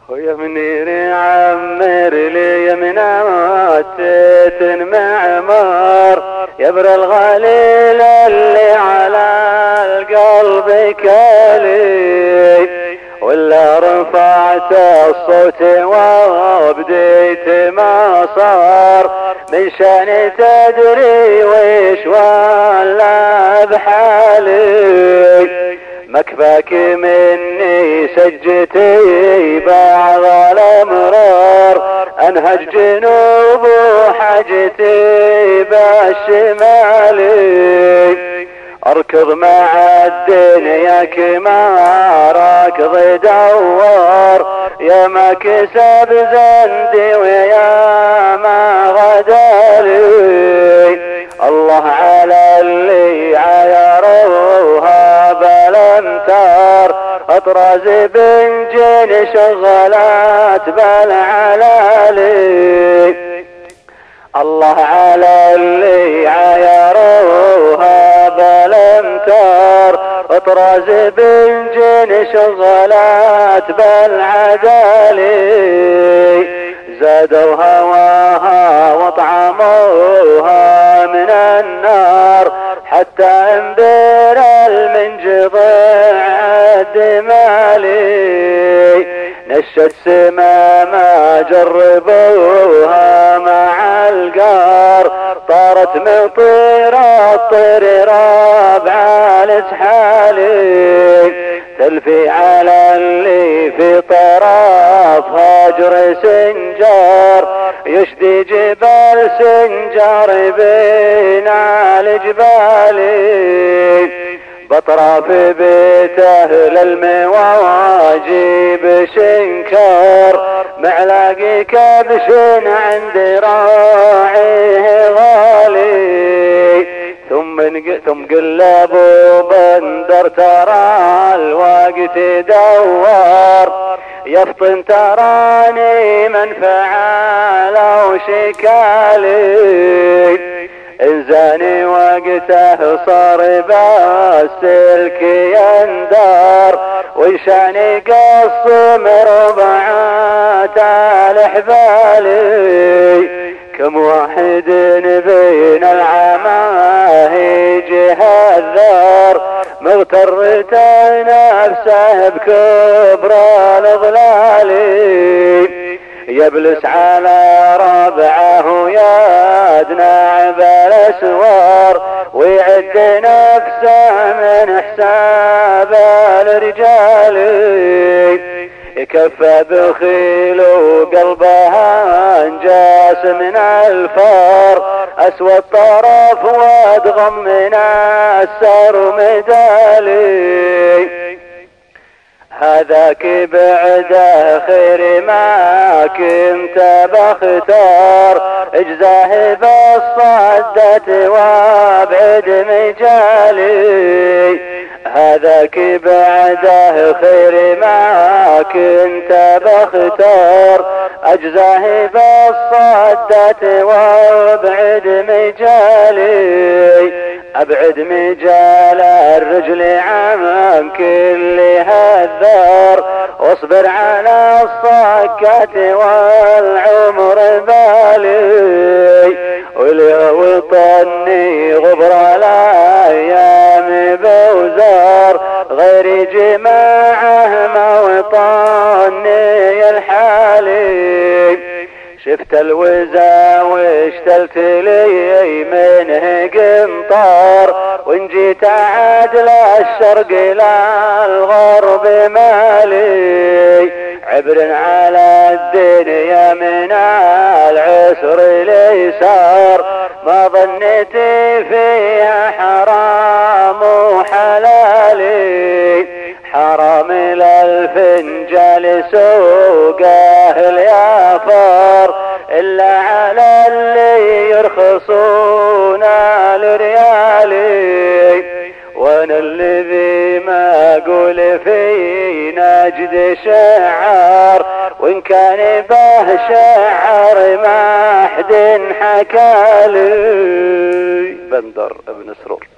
ويا منير عمر لي يمنات معمار يبر الغليل اللي على القلب كالي، ولا رفعت الصوت وبديت ما صار من شان تدري ويش ولا بحالي. مكفاك مني سجتي بعض الامرار انهج جنوب وحجتي بالشمالي، اركض مع الدنيا كما راكض دوار يا ما كسب زندي ويا ما غدالي. الله على اللي عايروها بالامتار اطراز بنجن شغلات بالعلالي. الله على اللي عايروها بالامتار اطراز بنجن شغلات بالعدالي. زادوا هواها وطعموها من النار حتى انبر المنجضع الدمالي. نشت سما ما جربوها مع القار طارت من طير الطير رابع الاسحالي. تلفي على اللي في طرف هجر سنجار يشدي جبال سنجار بين الجبال. بطرف بيته للمواجب شنكار معلاقي كبش عند راعيه غالي. ثم قلبوا بندر ترى الوقت دوار يفطن تراني من فعل وشكالي. انزاني وقته صار بالسلك يندار وشاني قص مربعات الحبالي. كم واحد بين العماهج هذار مغترت نفسه بكبر الاضلالي. يبلس على ربعه يدنع بالاسوار ويعد نفسه من حساب الرجال. يكفى بخيل وقلبها انجاس من الفار اسود طرف وادغم من السر مدالي. هذاك بعده خير ما كنت بختار اجزاه بالصدة وابعد مجالي. هذاك بعده خير ما كنت بختار اجزاه بالصدة وابعد مجالي. ابعد مجال الرجل عن كل هذار واصبر على الصكة والعمر بالي. ولوطني غبر الايام بوزار غير جماعه ما وطني الحالي. شفت الوزا واشتلت لي منه قنطار وان جيت عدل الشرق للغرب مالي. عبر على الدنيا من العسر اليسار ما ظنيت فيها حرام وحلالي. حرام للفنجال سوقه اليافار إلا على اللي يرخصون الريالي. وانا الذي ما اقول في نجد شعار وان كان به شعر ما حد حكالي. بندر ابن سرور.